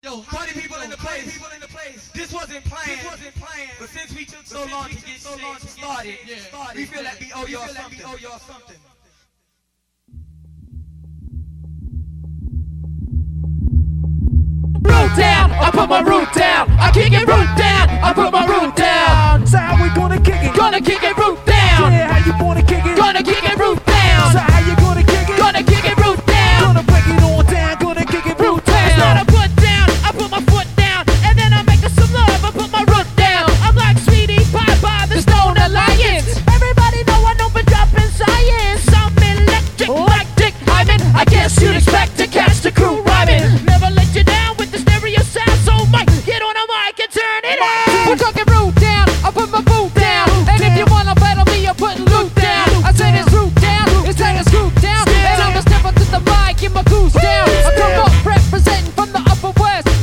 Yo, party people in the place. This wasn't planned. But since we took so long to get started, we feel like we owe y'all something. Root down, I put my root down. I kick it root down, I put